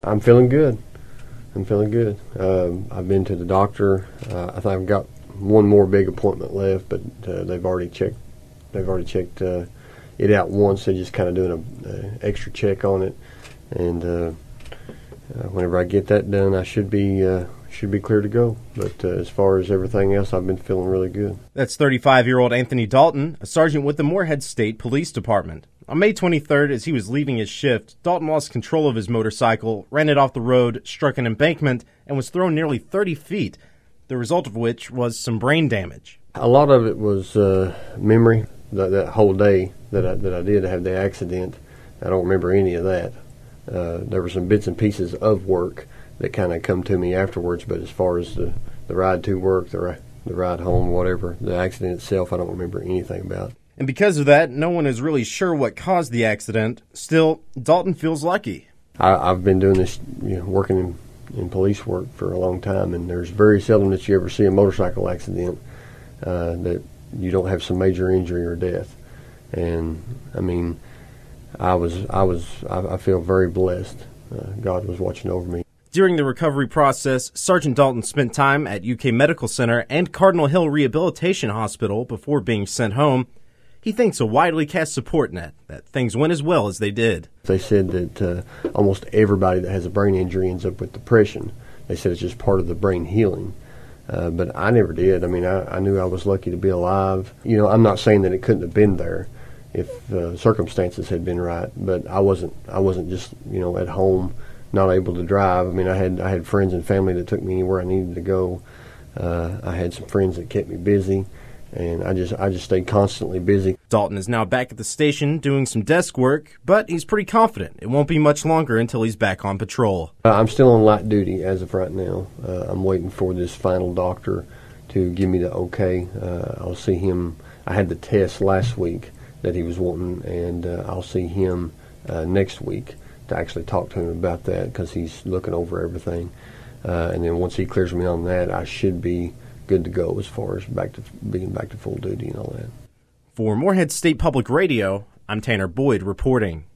I'm feeling good. I'm feeling good. I've been to the doctor. I think I've got one more big appointment left, but they've already checked. They've already checked it out once. They're just kind of doing an extra check on it, and whenever I get that done, I should be clear to go. But as far as everything else, I've been feeling really good. That's 35-year-old Anthony Dalton, a sergeant with the Morehead State Police Department. On May 23rd, as he was leaving his shift, Dalton lost control of his motorcycle, ran it off the road, struck an embankment, and was thrown nearly 30 feet, the result of which was some brain damage. A lot of it was memory. That whole day that I did have the accident, I don't remember any of that. There were some bits and pieces of work that kind of come to me afterwards, but as far as the ride to work, the ride home, whatever, the accident itself, I don't remember anything about. And because of that, no one is really sure what caused the accident. Still, Dalton feels lucky. I've been doing this, working in police work for a long time, and there's very seldom that you ever see a motorcycle accident that you don't have some major injury or death. And I mean, I feel very blessed. God was watching over me. During the recovery process, Sergeant Dalton spent time at UK Medical Center and Cardinal Hill Rehabilitation Hospital before being sent home. He thinks a widely cast support net that things went as well as they did. They said that almost everybody that has a brain injury ends up with depression. They said it's just part of the brain healing. But I never did. I mean, I knew I was lucky to be alive. I'm not saying that it couldn't have been there if circumstances had been right, but I wasn't just, at home not able to drive. I mean, I had friends and family that took me anywhere I needed to go. I had some friends that kept me busy, and I just stayed constantly busy. Dalton is now back at the station doing some desk work, but he's pretty confident it won't be much longer until he's back on patrol. I'm still on light duty as of right now. I'm waiting for this final doctor to give me the okay. I'll see him. I had the test last week that he was wanting, and I'll see him next week to actually talk to him about that, because he's looking over everything. And then once he clears me on that, I should be good to go as far as being back to full duty and all that. For Morehead State Public Radio, I'm Tanner Boyd reporting.